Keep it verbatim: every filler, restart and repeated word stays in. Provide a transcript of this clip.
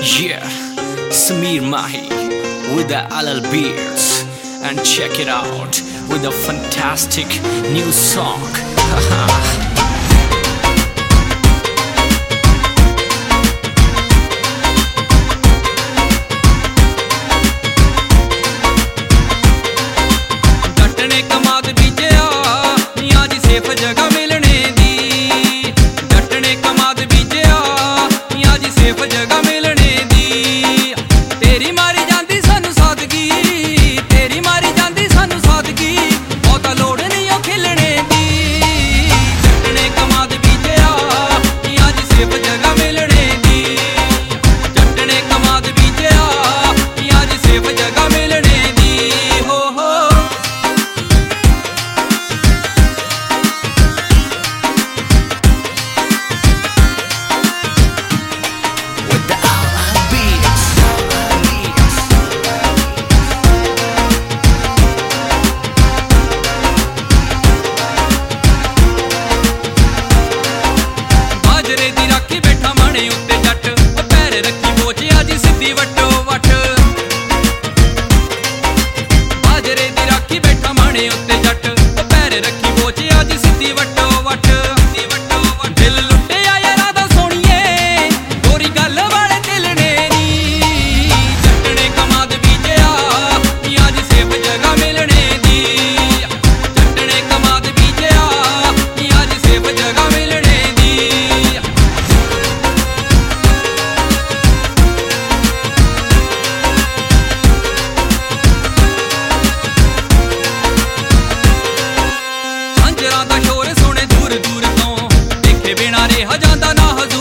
Yeah, Sameer Mahi with the L L Beats, and check it out with a fantastic new song. ਜੱਟਨੇ ਕਮਾਦ ਬੀਜਿਆ ਨੀ ਅੱਜ safe ਜਗ੍ਹਾ ਮਿਲਣੇ ਦੀ। ਜੱਟਨੇ ਕਮਾਦ ਬੀਜਿਆ ਨੀ ਅੱਜ ਸੇਫ ਜਗ੍ਹਾ ਮਿਲਣੇ ਦੀ। ਤੇਰੀ ਮਾਰੀ ਜਾਂਦੀ ਸਾਨੂੰ ਸਾਦਗੀ, ਤੇਰੀ ਮਾਰੀ ਜਾਂਦੀ ਸਾਨੂੰ ਸਾਦਗੀ, ਬਹੁਤਾ ਲੋੜ ਨਹੀਂ ਉਹ ਖਿਲਣੇ ਦੀ। ਜੱਟਨੇ ਕਮਾਦ ਬੀਜਿਆ ਨੀ ਅੱਜ ਸੇਫ ਜਗ੍ਹਾ ਮਿਲਣੇ ਦੀ। ਜੱਟਨੇ ਕਮਾਦ ਬੀਜਿਆ ਨੀ ਅੱਜ ਸੇਫ ਜਗ੍ਹਾ ਮਿਲਣੇ ਦੀ। ਹੋ ਹੋ With the L L Beats. ਬਾਜਰੇ ਦੀ ਰਾਖੀ ਬੈਠਾ ਮਾਣੇ ਉੱਤੇ ਜੱਟ, ਉਹ ਪੈਰ ਰੱਖੀ ਬੋਝਿਆ ਜੀ ਸਿੱਧੀ ਵੱਟੋ ਵੱਟ। ਬਾਜਰੇ ਦੀ ਰਾਖੀ ਬੈਠਾ ਮਾਣੇ ਉੱਤੇ ਜੱਟ, ਉਹ ਪੈਰ ਰੱਖੀ ਬੋਝਿਆ ਜੀ ਸਿੱਧੀ ਵੱਟੋ ਵੱਟ। ਦਿਲ ਲੁੱਟਿਆ ਯਾਰਾਂ ਦਾ ਸੋਹਣੀਏ, ਗੋਰੀ ਗੱਲ ਵਾਲੇ ਦਿਲ ਨੇ ਨੀ। ਜੱਟਨੇ ਕਮਾਦ ਬੀਜਿਆ ਨੀ ਅੱਜ ਸੇਫ ਜਗ੍ਹਾ ਮਿਲਣੇ ਦੀ। ਜੱਟਨੇ ਕਮਾਦ ਬੀਜਿਆ ਨੀ ਅੱਜ ਸੇਫ ਜਗ੍ਹਾ ਮਿਲਣੇ ਦੀ। ਝਾਂਜਰਾਂ ਦਾ ਸ਼ੋਰ ਸੁਣੇ ਦੂਰ ਦੂਰ ਤੋਂ, ਦੇਖੇ ਬਿਨਾਂ ਰਿਹਾ ਜਾਂਦਾ ਨਾ ਹਜ਼ੂਰ।